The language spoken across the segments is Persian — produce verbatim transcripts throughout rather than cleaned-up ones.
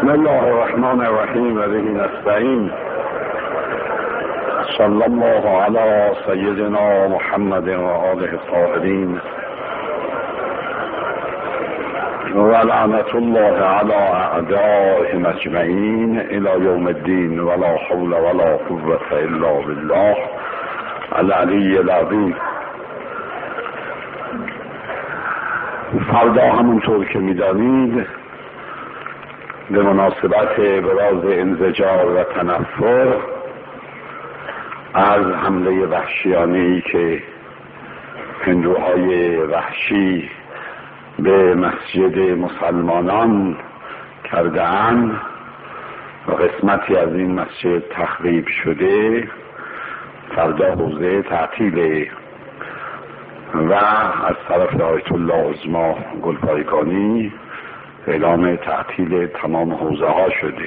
بسم الله الرحمن الرحیم و به نستعین. صلی الله علی سیدنا محمد و آله الطاهرین و لعنت الله علی اعدائهم اجمعین الی یوم الدین ولا حول ولا قوة الا بالله العلی العظیم. فردا همونطور که می‌دانید به مناسبت ابراز انزجار و تنفر از حمله وحشیانه‌ای که هندوهای وحشی به مسجد مسلمانان کرده‌اند و قسمتی از این مسجد تخریب شده، فردا حوزه تعطیل و از طرف آیت الله عظما گلپایگانی اعلام تعطیل تمام حوزه ها شده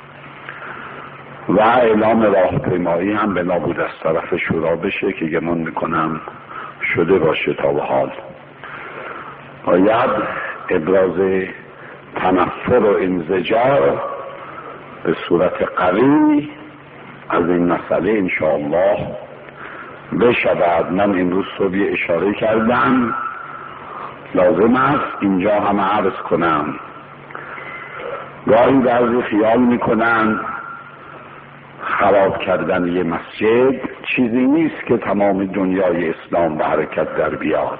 و اعلام راهپیمایی هم به نابود از طرف شورا بشه که گمان میکنم شده باشه. تا به حال باید ابراز تنفر و انزجار به صورت قوی از این مسئله انشاءالله بشود. من امروز صبح اشاره کردم، لازم است اینجا هم عرض کنم. گاهی بعضی خیال میکنن خراب کردن یه مسجد چیزی نیست که تمام دنیای اسلام به حرکت در بیاد.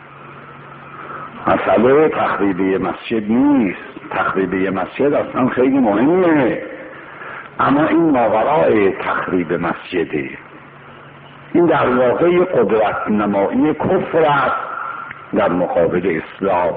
مسئله تخریب یه مسجد نیست، تخریب یه مسجد اصلا خیلی مهمه، اما این ماورای تخریب مسجده. این در واقع قدرت نمایی کفر است در مقابل اسلام.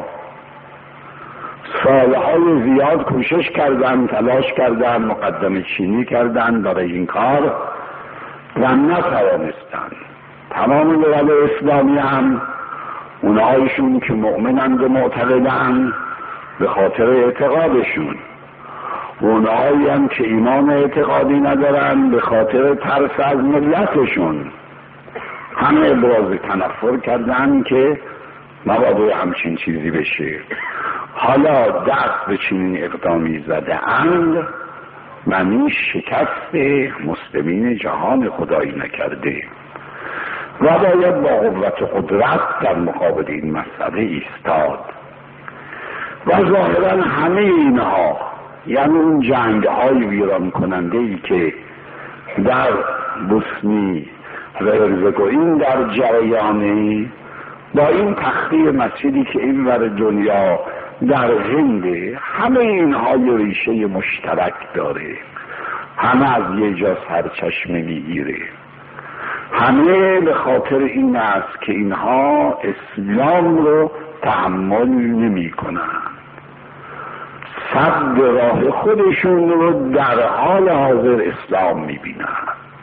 سالهای زیاد کوشش کردن، تلاش کردن، مقدمه چینی کردن برای این کار و نتوانستن. تمام دول اسلامی هم اونهایشون که مؤمنند و معتقدند به خاطر اعتقادشون، اونهایی هم که ایمان اعتقادی ندارن به خاطر ترس از ملتشون، همه ابراز تنفر کردن که مبادا همچین چیزی بشه. حالا دست به چنین اقدامی زده اند معنی شکست مسلمین جهان خدایی نکرده و باید با قوت و قدرت در مقابل این مسئله ایستاد. و ظاهرا همه اینها، یعنی اون جنگ های ویران کننده ای که در بوسنی و هرزگوین در جریانه، با این تخریب مسجدی که این ور دنیا در هند، همه اینها یه ریشه مشترک داره، همه از یه جا سرچشمه میگیره. همه به خاطر این است که اینها اسلام رو تحمل نمی کنن، صد راه خودشون رو در حال حاضر اسلام می بینن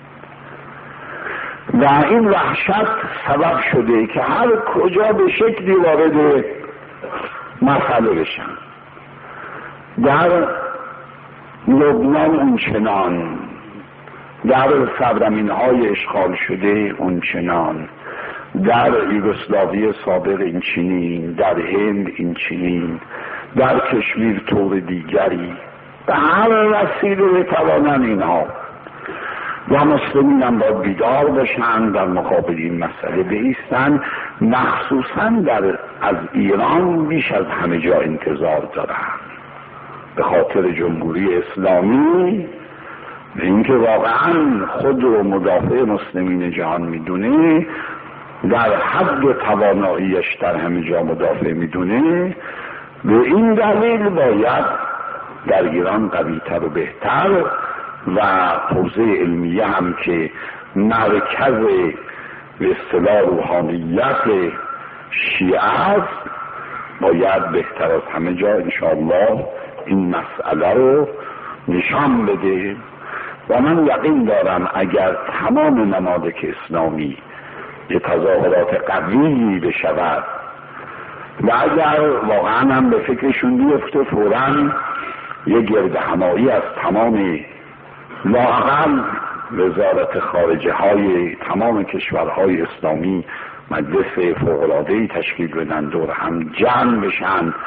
و این وحشت سبب شده که هر کجا به شکلی وارد مسئله بشن. در لبنان اونچنان، در سرزمین‌های اشغال شده اونچنان، در یوگسلاوی سابق این چنین، در هند این چنین، در کشمیر طور دیگری، به هر وسیله بتوانند اینها و مسلمین هم باید بیدار باشن در مقابل این مسئله بایستن. مخصوصا در از ایران بیش از همه جا انتظار دارن به خاطر جمهوری اسلامی، به اینکه واقعا خود رو مدافع مسلمین جهان میدونه، در حد تواناییش در همه جا مدافع میدونه. به این دلیل باید در ایران قوی‌تر و بهتر و حوزه علمیه هم که مرکز به اصطلاح روحانیت شیعه است، باید بهتر از همه جا انشاءالله این مسئله رو نشان بده. و من یقین دارم اگر تمام ممالک اسلامی یه تظاهرات قوی بشود و اگر واقعا هم به فکرشون بیفته فوراً یه گرد همایی از تمام لااقل وزارت خارجه های تمام کشورهای اسلامی مجلس فوق‌العاده‌ای تشکیل بدن، دور هم جمع بشن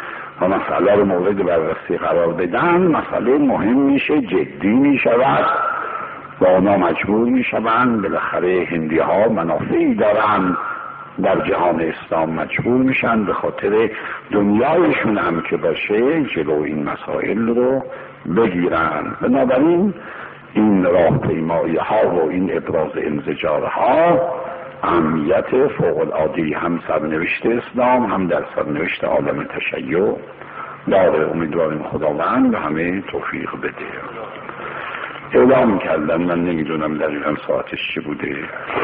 و مسئله رو مورد بررسی قرار بدن، مسئله مهم میشه، جدی میشود و اونا مجبور میشوند. بالاخره هندی ها منافعی دارن در جهان اسلام، مجبور میشن به خاطر دنیایشون هم که باشه جلو این مسائل رو بگیرن. بنابراین این راهپیمایی ها و این ابراز انزجار ها اهمیت فوق العاده هم سرنوشت اسلام هم در سرنوشت عالم تشیع داره. امیدواریم خداوند به همه توفیق بده. اعلام کردم، من نمیدونم دقیقا ساعتش چی بوده،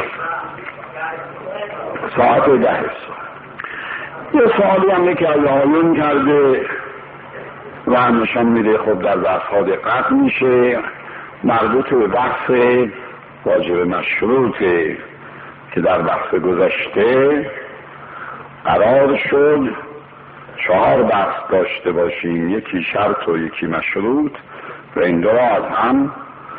ساعت ده صبح. یه سوالی هم که آیون کرده و نشان میده خب در بحث ها دقت میشه، مربوط به بحث واجب مشروطه که در بحث گذشته قرار شد چهار بحث داشته باشیم، یکی شرط و یکی مشروط، و این دو را از هم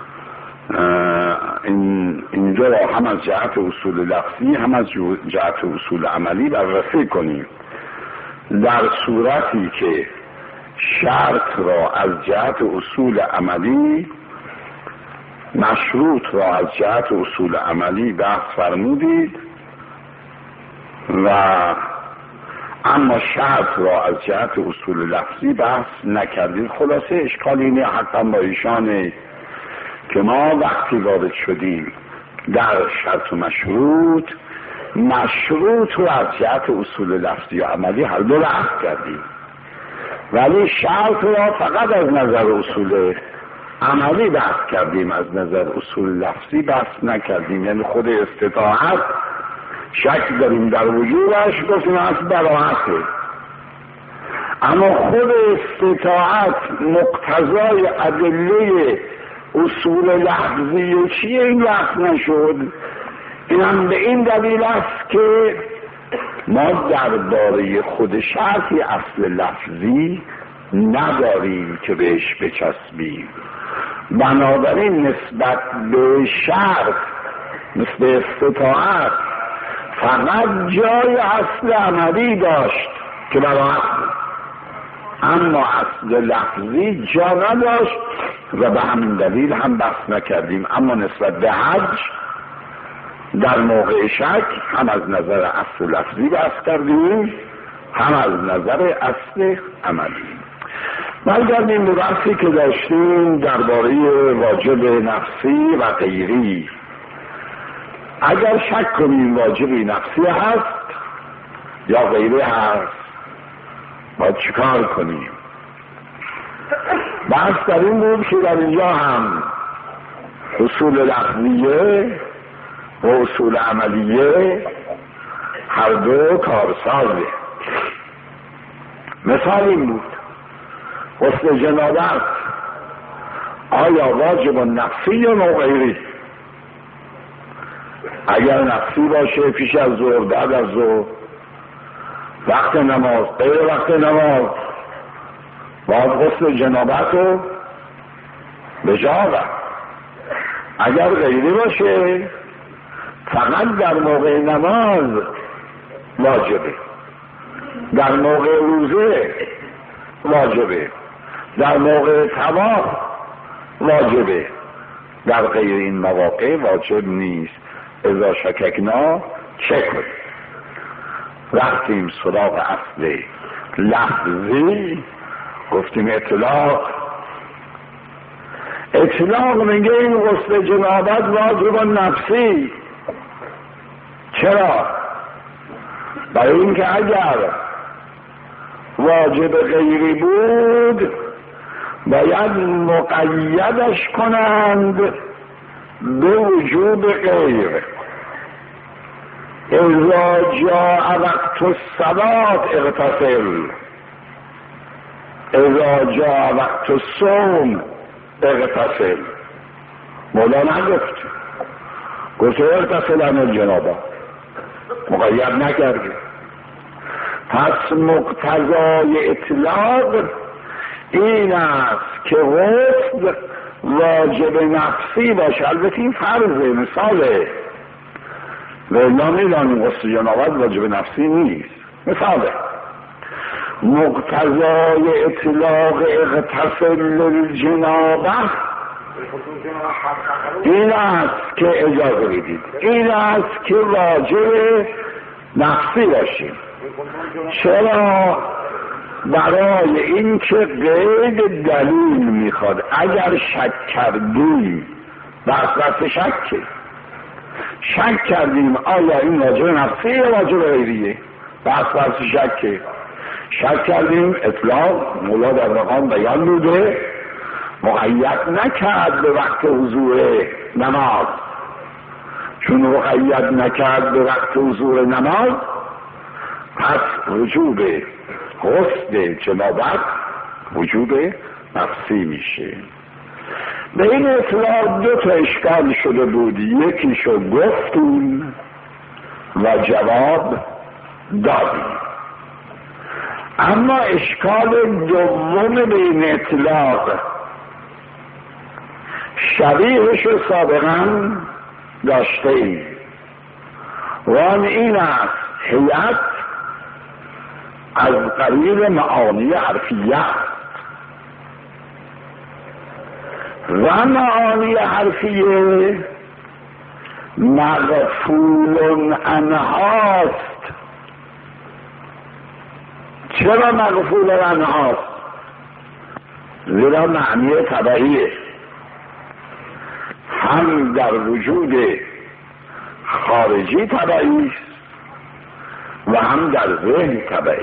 این, این دو را هم از جهت اصول لفظی هم از جهت اصول عملی بررسی کنیم. در صورتی که شرط را از جهت اصول عملی، مشروط را از جهت اصول عملی بحث فرمودید و اما شرط را از جهت اصول لفظی بحث نکردید. خلاصه اشکال اینه حتی با ایشانه که ما وقتی وارد شدیم در شرط و مشروط، مشروط رو از جهت اصول لفظی و عملی هر دو بحث کردیم، ولی شرط را فقط از نظر اصول عملی بحث کردیم، از نظر اصول لفظی بحث نکردیم. یعنی خود استطاعت شک داریم در وجودش، گفتیم از براحته، اما خود استطاعت مقتضای ادله اصول لفظی و چیه این وقت نشد. این هم به این دلیل است که ما درباره خود شرطی اصل لفظی نداریم که بهش بچسبیم، بنابراین نسبت به شرط مثل استطاعت فقط جای اصل عملی داشت که براحت بود، اما اصل لفظی جا نداشت و به همین دلیل هم بحث نکردیم. اما نسبت به حج در موقع شک هم از نظر اصل لفظی بحث کردیم هم از نظر اصل عملی. برگردیم به بحثی که داشتیم درباره واجب نفسی و غیری. اگر شک کنیم واجبی نفسی هست یا غیری هست، باید چیکار کنیم؟ بحث در این بود که در اینجا هم اصول لفظیه و اصول عملیه هر دو کارسازه. مثال این بود غسل جنابت آیا واجب نفسی یا غیری؟ اگر نفسی باشه پیش از ظهر، بعد از ظهر، وقت نماز، غیر وقت نماز، باید غسل جنابت رو به جا آورد. اگر غیری باشه فقط در موقع نماز واجبه، در موقع روزه واجبه، در موقع طواف واجبه، در غیر این مواقع واجب نیست. اذا شککنا چک کنیم. رفتیم سراغ اصل لفظی، گفتیم اطلاق. اطلاق میگه این غسل جنابت واجب نفسی. چرا؟ برای اینکه اگر واجب غیری بود باید مقیدش کنند به وجوب غیر. اذا جاء وقت الصلاة اغتسل، اذا جاء وقت الصوم اغتسل. مولانا گفت گفت اغتسل عن الجنابه، مقید نکرده. پس مقتضای اطلاق این است که غسل واجب نفسی باشه. البته این فرضه، مثاله، و الا میدانیم غسل جنابت واجب نفسی نیست. مثاله مقتضای اطلاق اغتسل للجنابه این است که اجازه بدید، این است که واجب نفسی باشیم. چرا؟ برای این که قید دلیل میخواد. اگر شک کردیم بحث شک شک کردیم آیا این واجب نفسی یا واجب غیریه، بحث شک شک کردیم. اطلاق مولا در مقام بیان بوده، مقید نکرد به وقت حضور نماز. چون مقید نکرد به وقت حضور نماز، پس وجوب غسل جنابت وجوب نفسی میشه. به این اطلاق دو تا اشکال شده بود، یکیشو گفتیم و جواب دادیم. اما اشکال دوم به این اطلاق شبیهشو سابقا داشته ایم و آن این است هیئت از قبیل معانی حرفیه و معانی حرفیه مغفول عنهاست. چرا مغفول عنهاست؟ زیرا معنی طبعیه، هم در وجود خارجی طبعی است و هم در ذهن طبعی.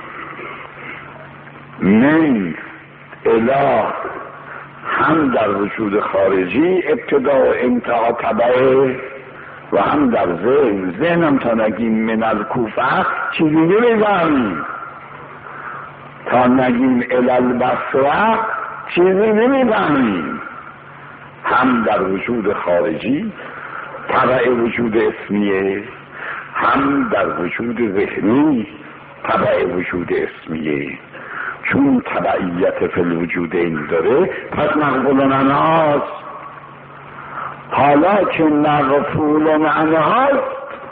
من اله هم در وجود خارجی ابتدا و انتها طبعه و هم در ذهن. ذهنم تا نگیم من الکوفه چیزی نمی‌فهمیم، تا نگیم الالبصره چیزی نمی‌فهمیم. هم در وجود خارجی طبع وجود اسمیه، هم در وجود ذهنی طبع وجود اسمیه. چون طبعیت فی الوجود این داره، پس مغفول عنهاست. حالا که مغفول عنهاست،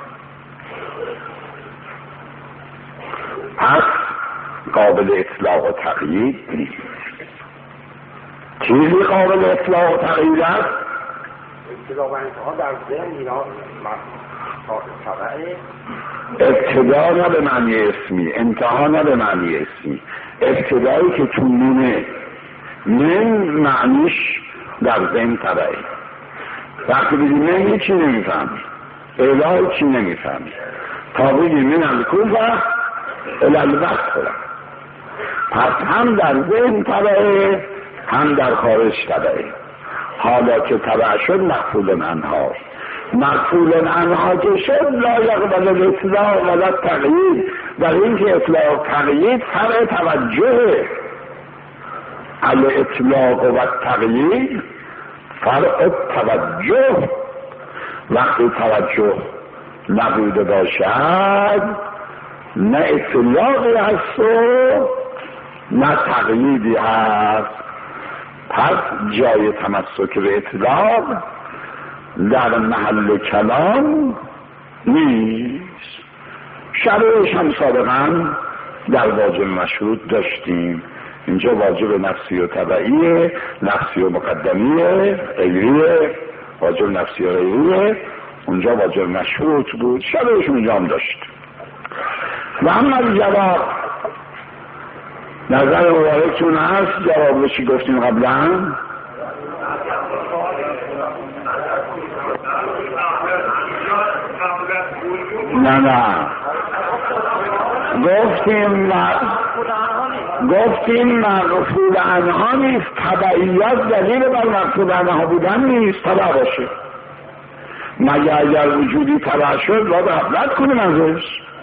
پس قابل اطلاق و تقیید نیست. چیزی قابل اطلاق و تقیید است؟ اطلاق و انتها در ذهن اینا طبعه. ابتدا نه به معنی اسمی، انتها نه به معنی اسمی. ابتدایی که تو نونه من معنیش در ذهن طبعه. وقتی بگیم من هیچی نمیفهمی، اله چی نمیفهمی، تا بگیم من الکوفه الالبصره، پس هم در ذهن طبعه هم در خارج طبعه. حالا که طبع شد مغفول عنها. مغفول عنها که شد لا یقبل الاطلاق ولا تقیید. در این که اطلاق تقیید فرع توجه، الاطلاق و تقیید فرع توجه. وقتی توجه نبوده باشد نه اطلاقی هست و نه تقییدی هست. پس جای تمسک به اطلاق در محل کلام نیست. شرعش هم سابقا در واجب مشروط داشتیم. اینجا واجب نفسی و طبعیه، نفسی و مقدمیه، غیریه، واجب نفسی و غیریه. اونجا واجب مشروط بود، شرعش اونجا هم داشت. و اما جواب نظر مبارکتون هست؟ جواب چی گفتیم قبلا؟ نه نه گفتیم گفتیم مغفول عنها نیست. تبعیت دلیل بر مغفول عنها بودن نیست. تبع باشه مگر اگر وجودی تبع شد باید غفلت کنیم ازش.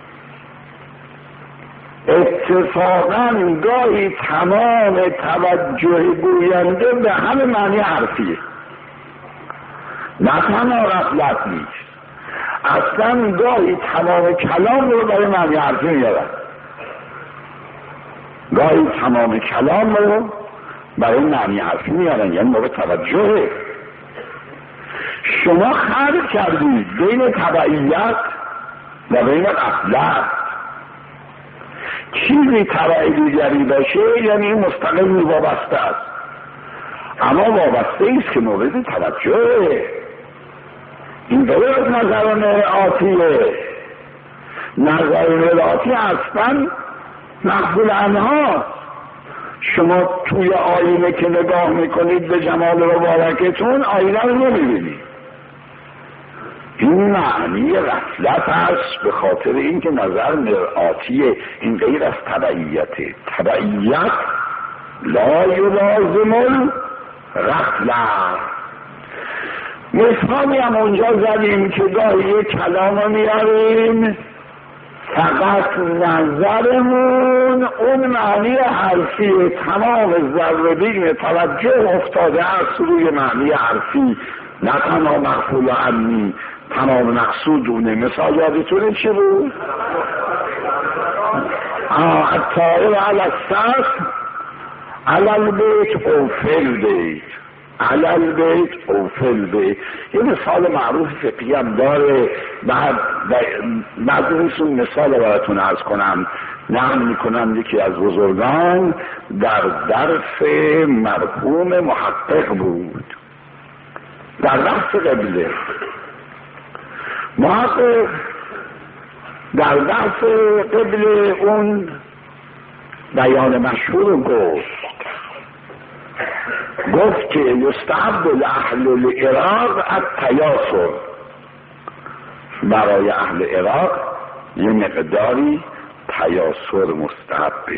اتفاقا گاهی تمام توجه گوینده به همه معنی حرفیه، نه تنها غفلت نیست، اصلا گاهی تمام کلام رو برای معنی حرفی میارن. گاهی تمام کلام رو برای معنی حرفی میارن، یعنی مورد توجهه. شما خلط کردید بین تبعیت و بین غفلت. چیزی تبع دیگری باشه یعنی این مستقل وابسته است، اما وابسته ایست که مورد توجهه. این غیر از نظر مرآتیه. نظر مرآتی اصلا مقبول عنها. شما توی آینه که نگاه میکنید به جمال مبارکتون آینه رو نمیبینید. این معنی غفلت است، به خاطر اینکه نظر مرآتیه. این غیر از تبعیته. تبعیت لا یلازم الغفلت. مثالی هم اونجا زدیم که گاهی یک کلام رو میاریم فقط نظرمون اون معنی حرفی تمام ذره‌بین توجه افتاده است روی معنی حرفی، نه تمام مغفول عنی، تمام مقصود اونه. مثال یادتونه چی بود؟ الطائر علی السقف علی البیت او فی البیت، علی البیت او فی البیت. یه مثال معروف فقهی هم داره. بعد بعد اون مثال رو براتون عرض کنم. نقل میکنم یکی از بزرگان در درس مرحوم محقق بود، در بحث قبله. محقق در بحث قبله اون بیان مشهور گفت گفت که یستحب لأهل العراق التیاسر. برای اهل عراق یه مقداری تیاسر مستحبه.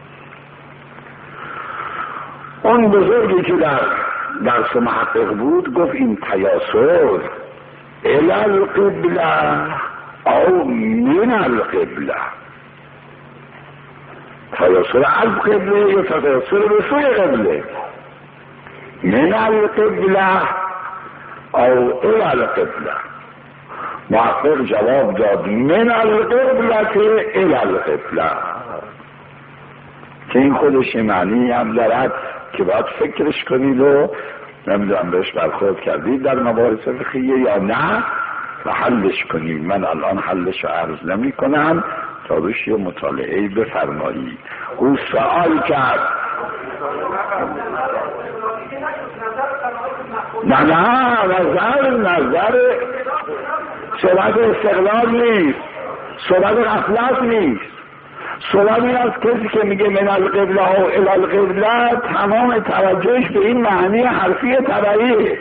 اون بزرگی که در درس محقق بود گفت این تیاسر الی القبله او من القبله. تیاسر از قبله یا تیاسر به سوی قبله. من القبله او الی القبله. محقق جواب داد من القبله الی القبله، که این خودش معنی هم دارد که باید فکرش کنید و نمیدونم بهش برخورد کردید در مباحث فقهیه یا نه و حلش کنید. من الان حلش رو عرض نمی کنم تا روش یه مطالعه بفرمایید. او سوال کرد نه نه نظر نظر صحبت استقلال نیست، صحبت غفلت نیست. صحبت این از کسی که میگه من القبله و الی القبله تمام توجهش به این معنی حرفی تبعیه،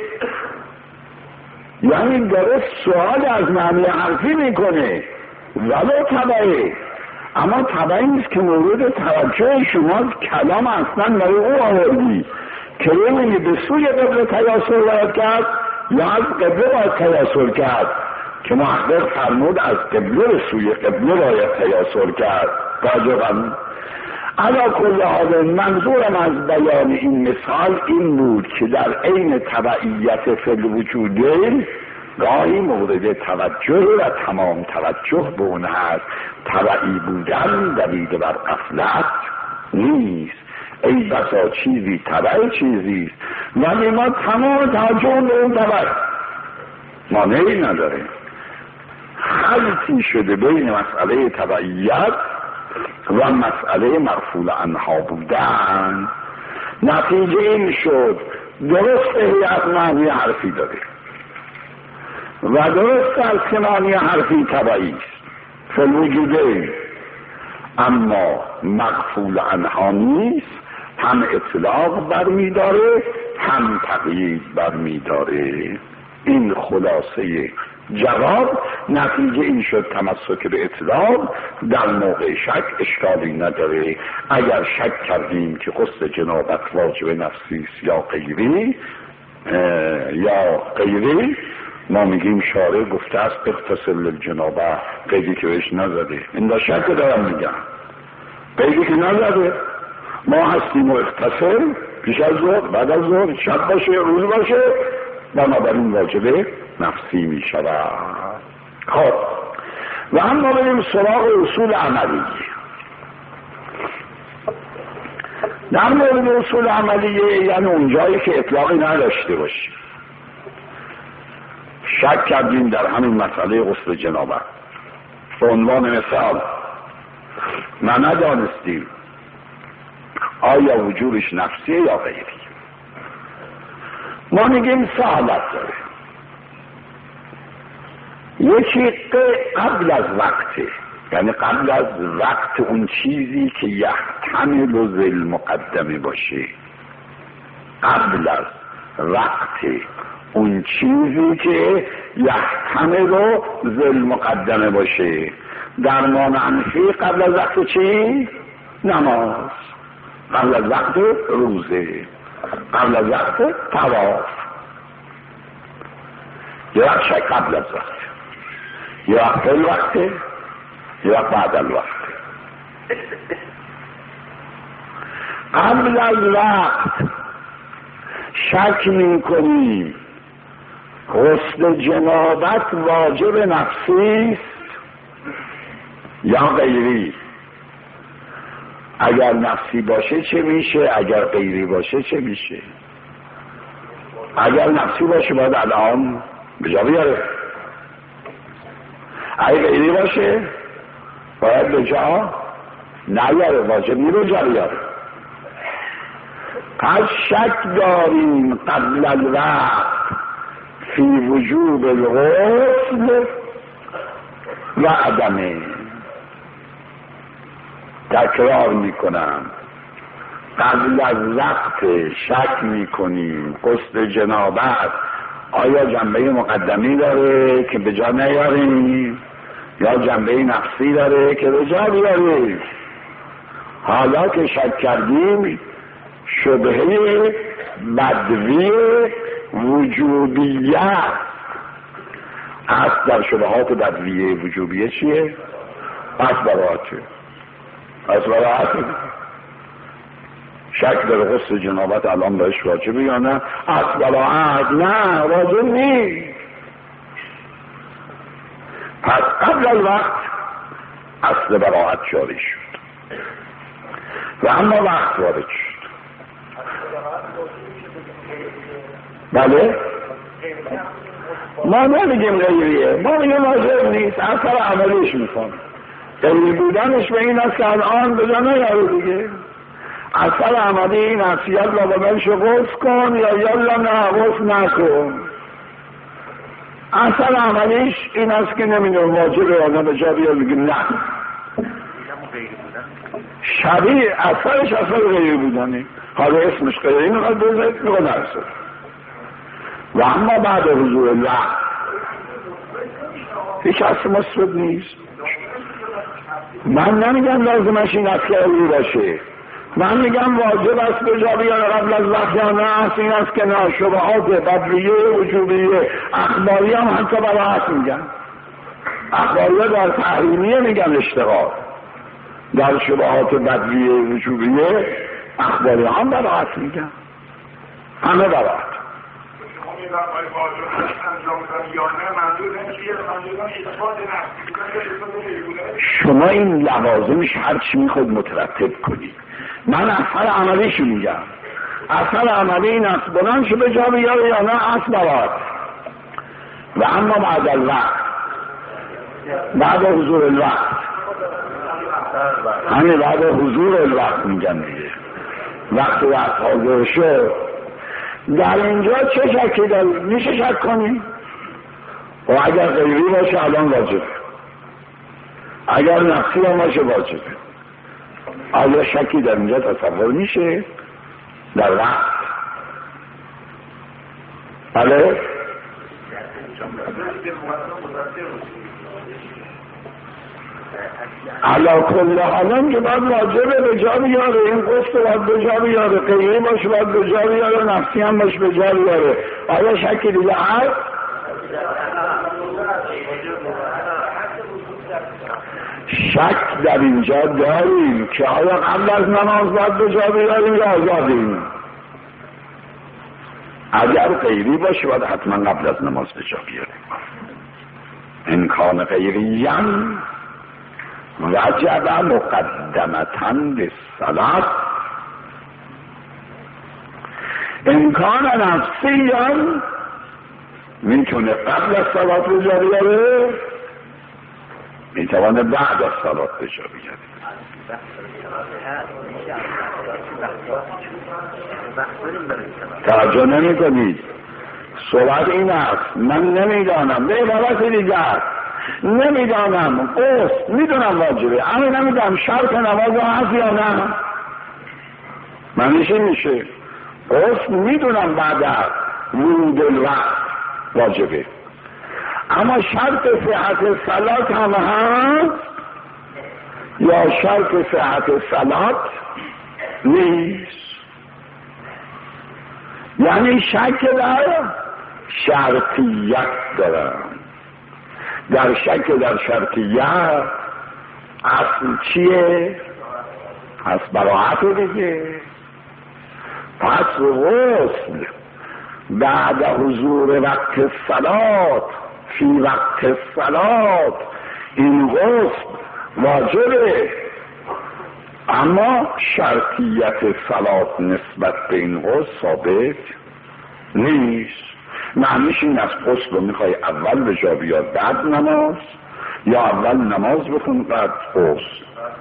یعنی درست سوال از معنی حرفی میکنه ولو تبعیه، اما تبعی نیست که مورد توجه شما کلام اصلا برای او آوردی که ببینی به سوی قبله تیاسر باید کرد یا از قبله باید تیاسر کرد، که محقق فرمود از قبله به سوی قبله باید تیاسر کرد. واجباً علی کل حال منظورم از بیان این مثال این بود که در عین تبعیت فی الوجودین گاهی مورد توجه و تمام توجه به اون هست. تبعی بودن دلیل بر غفلت نیست. ای بسا چیزی تبع چیزی ولی ما تمام توجه به اون تبع مانعی نداره. خلطی شده بین مسئله تبعیت و مسئله مرفوع عنها بودن. نتیجه این شد درست هیئت معنی حرفی داره و درست از که معنی حرفی تبعی است فی الوجودین، اما مغفول عنها نیست. هم اطلاق برمیداره هم تقیید برمیداره. این خلاصه جواب. نتیجه این شد تمسک به اطلاق در موقع شک اشکالی نداره. اگر شک کردیم که غسل جنابت واجب نفسی یا غیری یا غیری، ما میگیم شارع گفته است اغتسل الجنابه، قیدی که بهش نزده. این دا شک دارم میگم، قیدی که نزده. ما هستیم و اغتسل پیش از ظهر، بعد از ظهر، شب باشه روز باشه، بنابراین واجب نفسی می شود. خب و اما بریم سراغ اصول عملی. در مورد اصول عملیه یعنی اونجایی که اطلاقی نداشته باشیم. شک کردیم در همین مسئله غسل جنابت. به عنوان مثال ما ندانستیم آیا وجودش نفسیه یا غیری. ما میگیم سه حالت داره. یکی قبل از وقته، یعنی قبل از وقت اون چیزی که یحتمل و ذی المقدمه باشه، قبل از وقت اون چیزی که یحتمل و ذی المقدمه باشه. در ما منفی قبل از وقت چی؟ نماز، قبل از وقت روزه، قبل از وقت طواف. یه وقت شک قبل از وقت، یه وقت فی الوقت، یه وقت بعد الوقت. قبل از وقت شک می کنیم غسل جنابت واجب نفسی است یا غیری. اگر نفسی باشه چه میشه، اگر غیری باشه چه میشه. اگر نفسی باشه باید الان به جا بیاره، اگر غیری باشه باید به جا نیاره، واجب نی به جا بیاره. پس شک داریم قبل الوقت فی وجوب الغسل و عدمه. تکرار میکنم، قبل از وقت شک میکنیم غسل جنابت آیا جنبه مقدمی داره که به جا نیاریم یا جنبه نفسی داره که به جا بیاریم. حالا که شک کردیم شبهه بدوی وجوبیه اصل در شبهات بدوی وجوبیه چیه؟ اسبراته. اسبراته شک در غسل جنابت الان بهش واجبه یا نه؟ اسبرات نه، واجب نیست. پس قبل الوقت اصل براعت جاری شد و اما وقت وارد شد. بله ما نمیگیم غیریه، ما میگیم واجب نیست، اثر عملیش میکنه. غیری بودنش به این است که الان به جا نیاره دیگه. اثر عملی این است یلا با منش غسل کن یا یلا نه غسل نکن. اثر عملیش این است که نمیدونم واجبه یا نه به جا بیار، بگیم نه. شبیه اثرش اثر غیری بودنه، حالا اسمش غیری میخواد بزنید میخواد نرسه. و اما بعد حضور الله هیچ اصل مصرف نیست. من نمیگم لازمش این است که غیری باشه، من میگم واجب است به جا بیاره قبل از وقت یا نه است این است که نه. شبهات بدویه وجوبیه اخباری هم حتی براحت میگن، اخباریه در تحریمیه میگن اشتغال، در شبهات بدویه وجوبیه اخباری هم براحت میگن، همه براحت. شما این لوازمش هر چی میخواد مترتب کنید. من اثر عملیشو میگم، اثر عملی این است بلندشو به جا بیاره یا نه اصل براحت. و اما بعد الوقت، بعد حضور الوقت، همین بعد حضور الوقت میگن دیگه، وقت وقت حاضر شد. در اینجا چه شکی داری؟ میشه شک کنی؟ و اگر غیری باشه الان واجبه، اگر نفسی هم باشه واجبه. آیا شکی در اینجا تصور میشه؟ در وقت بله؟ علا کل حالم که باید واجبه به جا بیاره، این قصد باید به جا بیاره، غیری باشه باید به جا بیاره، نفسی هم باشه به جا بیاره. آیا شکی دیگه هست؟ شک در اینجا داریم که آیا قبل از نماز باید به جا بیاریم یا آزادیم. اگر غیری باشه باید حتما قبل از نماز به جا بیاریم. امکان غیریان وجب مقدمتن للصلاة. امکان نفسیان میتونه قبل از صلاة به جا بیاره میتوانه بعد از صلات به جا بیاره. توجه نمی کنید. صحبت این است من نمیدانم، به عبارت دیگر نمیدانم قصد میدونم واجبه اما نمیدونم شرط نماز هست یا نه. معنیش میشه قصد میدونم بعد از ورود الوقت واجبه، اما شرط صحت صلات هم هست یا شرط صحت صلات نیست. یعنی شک در شرطیت دارم. در شک در شرطیت اصل چیه؟ از براعت دیگه. پس غسل بعد حضور وقت صلات فی وقت صلات این غسل واجبه، اما شرطیت صلات نسبت به این غسل ثابت نیست. معنیش این از غسل رو میخوای اول به جا بیاد بعد نماز، یا اول نماز بکن بعد غسل.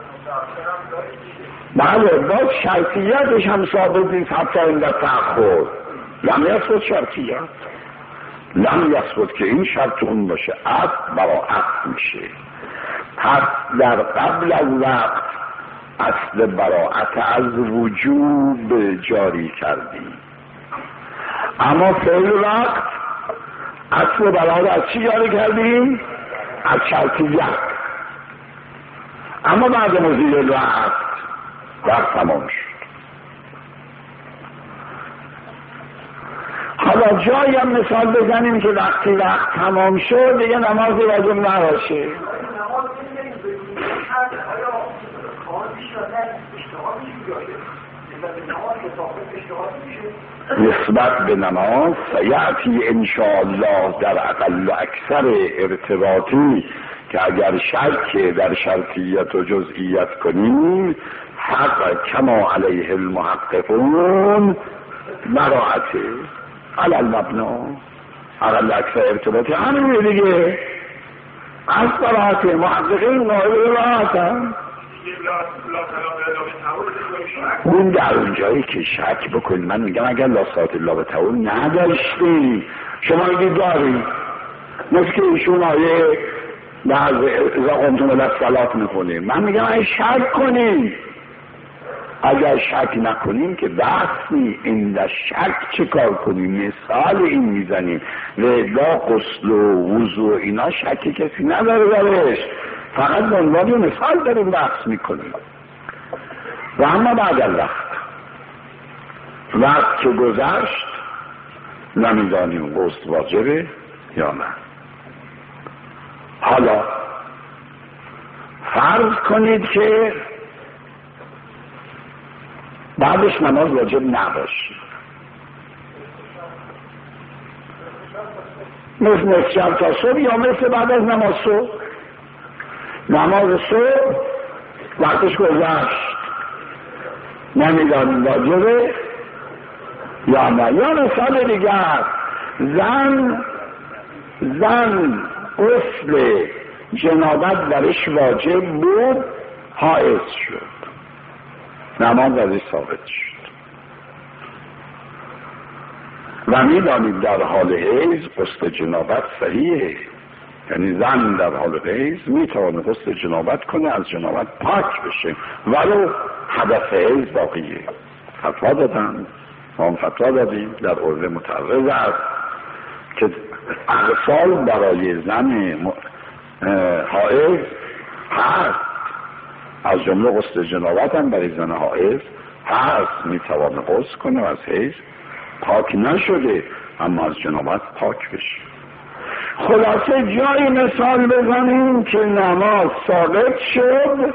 بله باز شرطیتش هم ثابت نیست حتی این در تأخر. لم یثبت شرطیت، لم یثبت که این شرط اون باشه، عقد براعت میشه. پس در قبل از وقت اصل براعت از وجوب جاری کردیم، اما فعل وقت اصل براعت از چی جاری کردیم؟ از شرطیت. اما بعد مزیل الوقت وقت تمام شد. حالا جایی هم مثال بزنیم که وقتی وقت تمام شد دیگه نماز واجب نباشه. نسبت به نماز سیعتی انشاءالله در اقل و اکثر ارتباطی که اگر شک در شرطیت و جزئیت کنیم حق کما علیه المحققون براعته علی المبنا اقل اکثر ارتباطی همین دیگه از براعته محققین نایب براعتن. اون در اونجایی که شک بکنید من میگم اگر لا صلات الا بطهور نداشتی شما میگید داری، مثل که ایشون آیه بعض اذا قمتم الی الصلاة میخونیم. من میگم اگه شک کنیم، اگر شک نکنیم که بحث نی. این در شک چه کار کنیم؟ مثال این میزنیم ولا غسل و وضو اینا شک کسی نداره درش، فقط به عنوان مثال داریم بحث میکنیم. و اما بعد الوقت وقت که گذشت نمیدانیم غسل واجبه یا نه. حالا فرض کنید که بعدش نماز واجب نباشه، مثل نصف تا صبح یا مثل بعد از نماز صبح. نماز صبح وقتش گذشت نمیدانیم واجبه یا نه. یا مثال دیگر زن زن غسل جنابت درش واجب بود حائض شد، نماز ازش ثابت شد. و میدانید در حال حیض غسل جنابت صحیحه، یعنی زن در حال حیض میتونه غسل جنابت کنه از جنابت پاک بشه ولو حدث حیض باقیه. فتوا دادن ما هم فتوا دادیم در عرض متعرض است که اغسال برای زن حائض هست، از جمله غسل جنابت هم برای زن حائض هست، میتونه غسل کنه از حیض پاک نشده اما از جنابت پاک بشه. خلاصه جای مثال بزنیم که نماز ثابت شد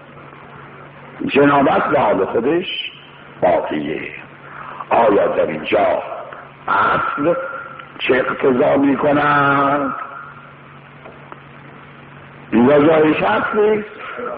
جنابت به حال خودش باقیه. آیا در اینجا اصل چه اقتضا می کند؟ اینجا جای شخص نیست،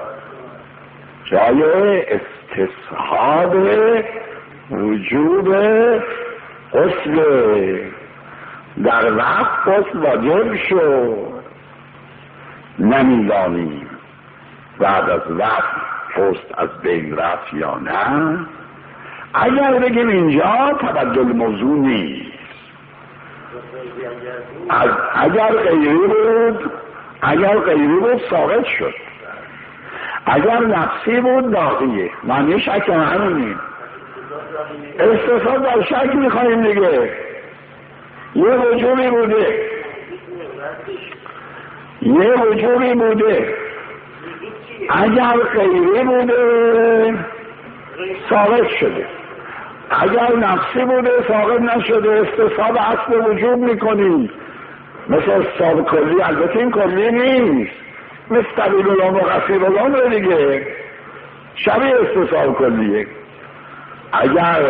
جای استصحاب وجوب غسل. در وقت غسل واجب شد، نمیدانیم بعد از وقت پست از بین رفت یا نه. اگر بگیم اینجا تبدل موضوع نیست، اگر غیری بود اگر غیری بود ثابت شد، اگر نفسی بود باقیه. معنی شک همینه. استثاب در شک میخواییم دیگه. یه وجوبی بوده یه وجوبی بوده اگر غیری بوده ثابت شده، اگر نفسی بوده ثابت نشده. استصحاب اصل وجوب میکنیم مثل استصحاب کلی. البته این کلی نیست، مثل طویل العمر و قصیر العمر دیگه، شبیه استصحاب کلیه. اگر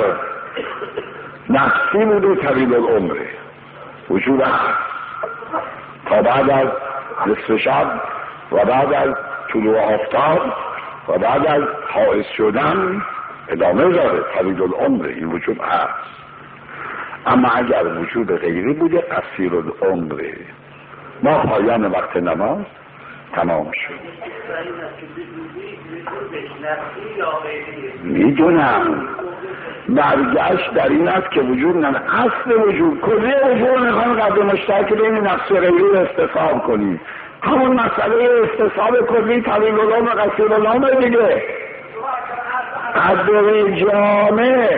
نفسی بوده طویل العمره وجوب هست تا بعد از نصف شب و بعد از طلوع آفتاب و بعد از حائض شدن ادامه داره. طویل العمر این وجوب هست. اما اگر وجوب غیری بوده قصیر العمره، ما پایان وقت نماز تمام شد. میدونم برگشت در این است که وجود نه اصل وجود کلی وجود میخوام قبل مشترک بین نفس غیری استصحاب کنیم. همون مسئله استصحاب کلی طویل العمر و قصیر العمر دیگه. قدر جامع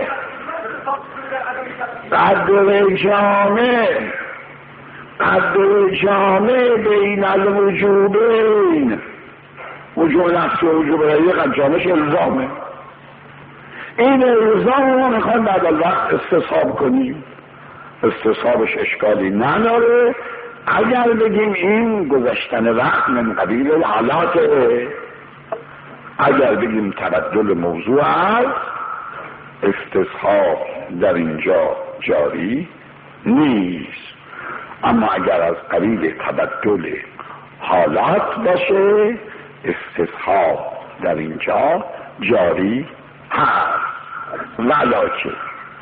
قدر جامع قدر جامع بین الوجوبین، وجوب نفسی و وجوب غیری قدر جامعش الزامه. این الزام رو میخوایم بعد از وقت استصحاب کنیم. استصحابش اشکالی نداره اگر بگیم این گذشتن وقت من قبیل الحالاته. اگر بگیم تبدل موضوع است استصحاب در اینجا جاری نیست. اما اگر از قبیل تبدل حالات باشه استصحاب در اینجا جاری هست. ولکن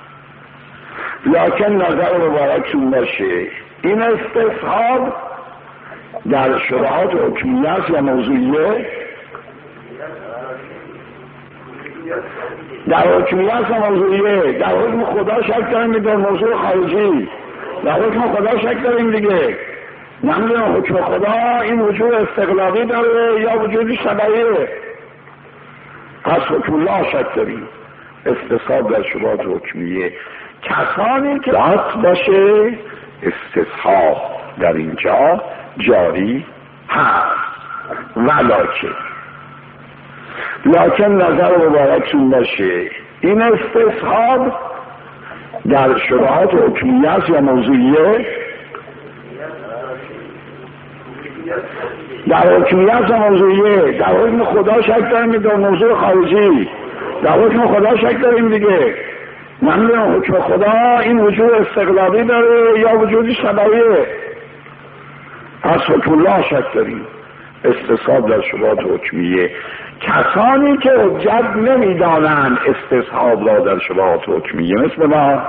لکن نظر مبارکتون باشه این استصحاب در شروحات حکمیه است یا موضوعیه؟ در حکمیه است یا موضوعیه؟ در حکم خدا شک داریم در موضوع خارجی. در حکم خدا شک داریم دیگه. نمیدونم حکم خدا این وجود استقلالی داره یا وجود شبهیه. پس حکم الله شک داریم. استصحاب در شروحات حکمیه کسانی که دات باشه استصحاب در اینجا جاری هست. ولکن لکن نظر مبارکتون باشه این استصحاب در شروحات حکمیه است یا موضوعیه؟ در حکمیه است یا موضوعیه؟ در حکم خدا شک داریم در موضوع خارجی. در حکم خدا شک داریم دیگه. نمیدونم حکم خدا این وجود استقلالی داره یا وجود شبهیه. پس حکم الله شک داریم. استصحاب در شروحات حکمیه کسانی که حجت نمیدانند استصحاب را در شروحات حکمیه مثل ما.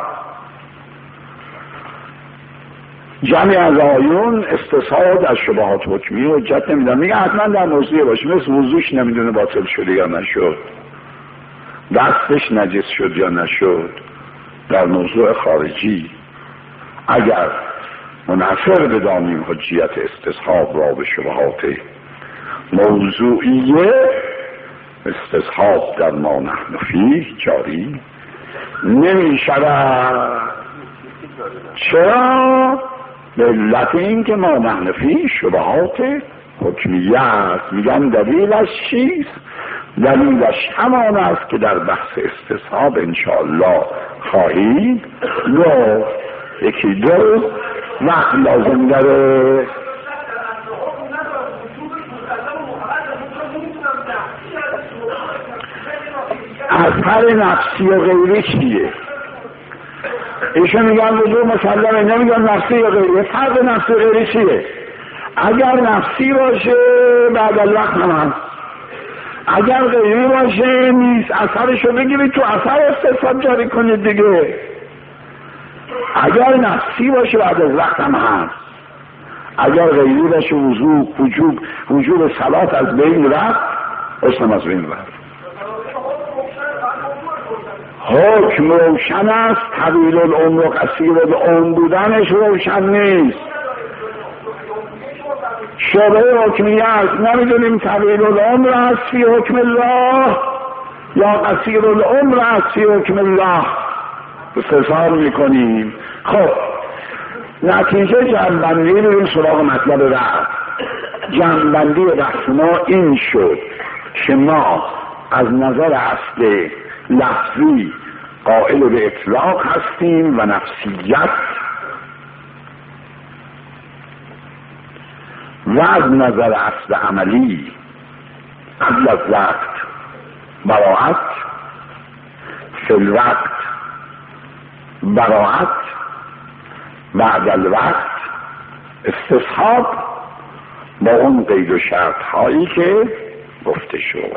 جمعی از آیون استصحاب در شروحات حکمیه حجت نمیدانند. میگه حتما در موضوعی باشه، مثل وضوش نمیدونه باطل شده یا نشد، دستش نجس شد یا نشد. در موضوع خارجی اگر منحصر بدانیم حجیت استصحاب را به شبهات موضوعیه استصحاب در ما نحن فیه جاری نمی شود. چرا؟ به علت این که ما نحن فیه شبهات حکمیه است. میگن دلیلش چیست؟ دلیلش همان است که در بحث استصحاب انشاءالله خواهید گفت. یکی دو وقت لازم داره. اثر نفسی و غیری چیه؟ ایشون میگن وجود مسلمه، نمیگن نفسی و غیری. فرق نفسی و غیری چیه؟ اگر نفسی باشه بعد الوقت هم هست، اگر غیری باشه نیست. اثرشو بگیرید تو اثر استصحاب جاری کنید دیگه. اگر نفسی باشه بعد از وقت هم هست، اگر غیری باشه وضوع وجوب وجوب صلات از بین رفت، اسلام از بین رفت. حکم روشن است، طویل العمر و قصیر العمر بودنش روشن نیست. شبه حکمیه است، نمیدونیم طویل العمر است فی حکم الله یا قصیر العمر است فی حکم الله، استفسار میکنیم. خب نتیجه جنبندی بریم سراغ مطلب رفت. جنبندی بحث ما این شد که ما از نظر اصل لفظی قائل به اطلاق هستیم و نفسیت، و از نظر اصل عملی قبل از وقت براعت، فی الوقت براعت، بعد الوقت استصحاب، با اون قید و شرط هایی که گفته شد.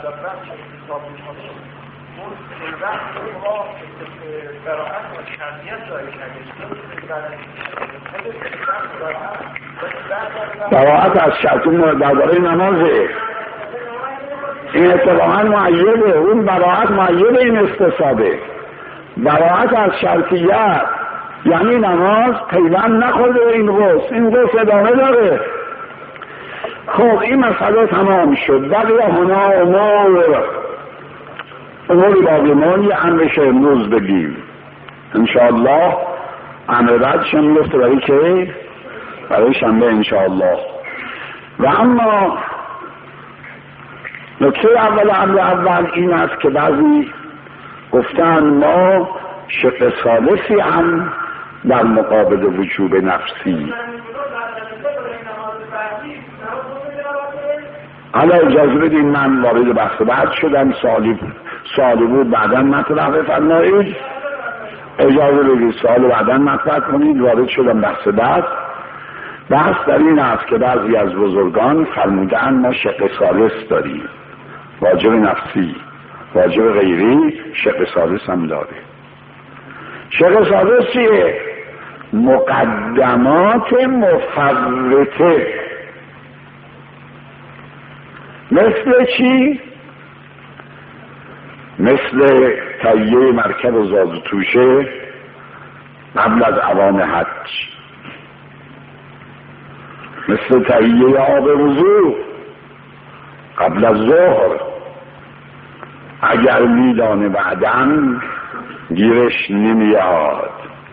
براعت از شرط درباره نمازه، این اتفاقا معیده، اون براعت معیده این استصحابه. براعت از شرطیت یعنی نماز پیوند نخورده به این غسل، این غسل ادامه داره. خب این مسئله تمام شد. بقیه هنا امور اموری باقیمان یه امرش امروز بگیم انشاءالله. امر بعدش هم میفته برای که برای شنبه انشاءالله. و اما نکته اول امر اول این است که بعضی گفتن ما شق ثالثی هم در مقابل وجوب نفسی. حالا اجازه بدین من وارد بحث بعد شدم، سوالی سوالی بود بعدا مطرح بفرمایید، اجازه بدید سوال بعدا مطرح کنید. وارد شدم بحث بعد. بحث در این است که بعضی از بزرگان فرمودن ما شق ثالث داریم، واجب نفسی، واجب غیری، شق ثالث هم داره. شق ثالث چیه؟ مقدمات مفرطه. مثل چی؟ مثل تهیه مرکب و زاد و توشه قبل از اوان حج، مثل تهیه آب وضو قبل از ظهر. اگر میدانه بعدن گیرش نمیاد،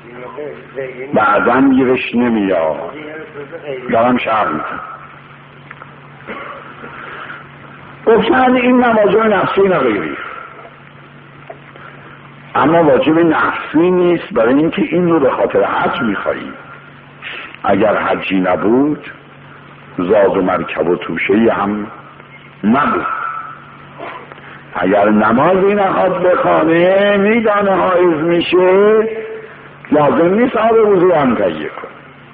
بعدن گیرش نمیاد. دارم شرح میکنم. گفتن این نه واجب نفسی نه غیری، اما واجب نفسی نیست برای اینکه این رو به خاطر حج میخواییم. اگر حجی نبود زاد و مرکب و توشهی هم نبود. اگر نمازی نخواد بخوانه میدانه حائض میشه، لازم نیست آب وضو هم تهیه کن،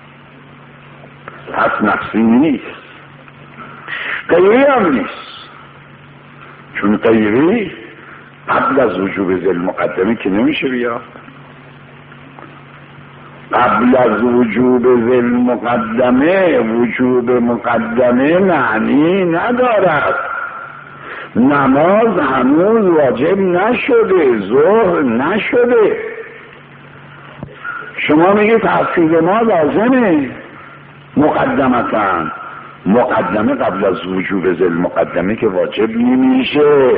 پس نفسی نیست. غیری هم نیست، چون غیری قبل از وجوب ذل مقدمه که نمیشه بیاد. قبل از وجوب ذل مقدمه وجوب مقدمه معنی ندارد. نماز هنوز واجب نشده، ظهر نشده. شما میگی تحصیل ما لازمه مقدمتاً، مقدمه قبل از وجوب ذل مقدمه که واجب نمیشه.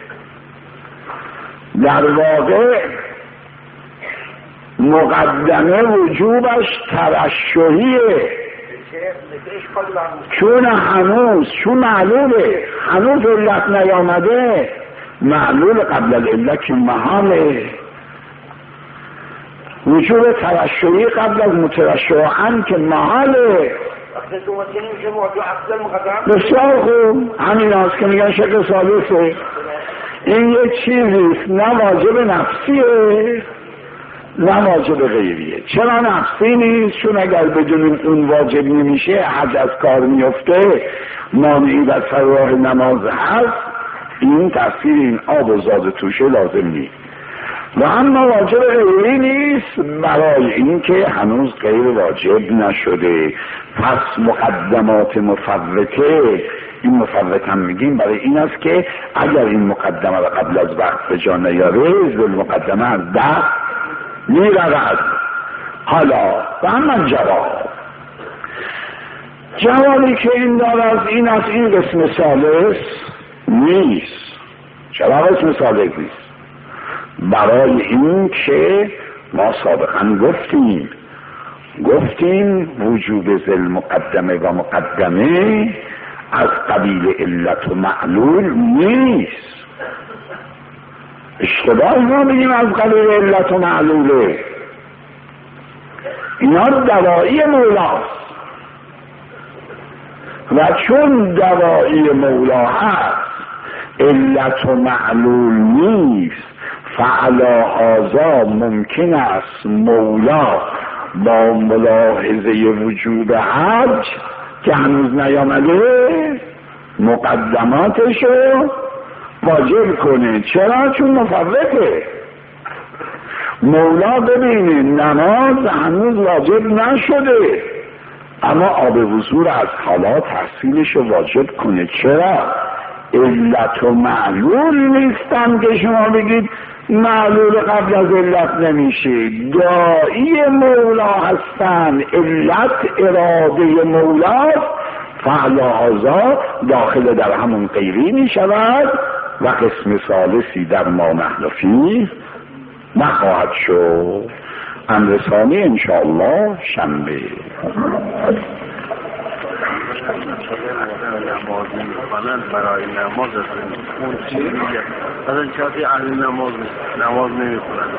در واقع مقدمه وجوبش ترشحیه، چون هنوز چون معلوله، هنوز علت نیامده. معلول قبل العلت که محاله. وجوب ترشحی قبل از مترشحاً که محاله. بسیار خوب، همین هست که میگن شق ثالثه. این یک چیزیست نه واجب نفسیه نه واجب غیریه. چرا نفسی نیست؟ چون اگر بدون اون واجب نمیشه، حج از کار میفته، مانعی در سر راه نماز هست، این تفسیر این آب و زاد توشه لازم نیست. و اما واجب غیری نیست برای این که هنوز غیر واجب نشده. پس مقدمات مفوته، این مفوت هم میگیم برای این است که اگر این مقدمه رو قبل از وقت به جا نیاره ذل مقدمه از دست میرود. حالا و اما جواب جوابی که این دارد این از این قسم ثالث نیست. چرا قسم ثالث نیست؟ برای این که ما سابقا گفتیم گفتیم وجوب ذل مقدمه و مقدمه از قبیل علت و معلول نیست. اشتباه ما بگیم از قبیل علت و معلوله. اینا دوایی مولاست و چون دوایی مولا هست علت و معلول نیست، فعلا هذا ممکن است مولا با ملاحظه وجوب حج که هنوز نیامده مقدماتشو واجب کنه. چرا؟ چون مفوته. مولا ببینه نماز هنوز واجب نشده اما آب وضو از حالا تحصیلشو واجب کنه. چرا؟ علت و معلول نیستن که شما بگید معلول قبل از علت نمیشه. داعی مولا هستن، علت اراده مولاست، فعلا هذا داخل در همون غیری می شود و قسم ثالثی در ما نحن فیه نخواهد شد. امر ثانی انشاءالله شنبه. نماز نمی‌خوانند برای نماز اون چی میگه؟ مثلا کسی اهل نماز نماز نمی‌خونند.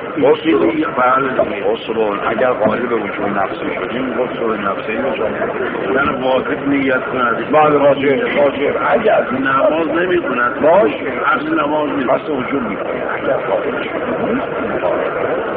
اصول اگر قائل به وجود نفسی شدیم اصول نفسی نجا یعنی واجب نیت کنند. بعد واجب واجب اگر نماز نمی‌خونند باش اصل نماز نیست. اصل وجود می‌کنه اگر قائل شدیم